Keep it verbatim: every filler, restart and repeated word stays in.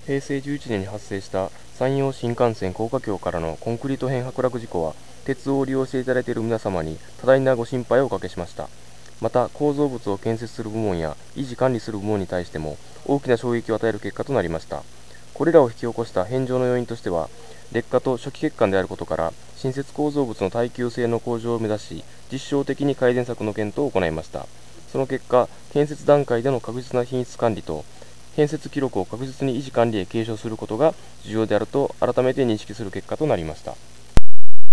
へいせいじゅういちねんに発生した山陽新幹線高架橋からのコンクリート片剥落事故は、鉄道を利用していただいている皆様に多大なご心配をおかけしました。また、構造物を建設する部門や維持管理する部門に対しても大きな衝撃を与える結果となりました。これらを引き起こした返上の要因としては、劣化と初期欠陥であることから、新設構造物の耐久性の向上を目指し、実証的に改善策の検討を行いました。その結果、建設段階での確実な品質管理と、建設記録を確実に維持管理へ継承することが重要であると改めて認識する結果となりました。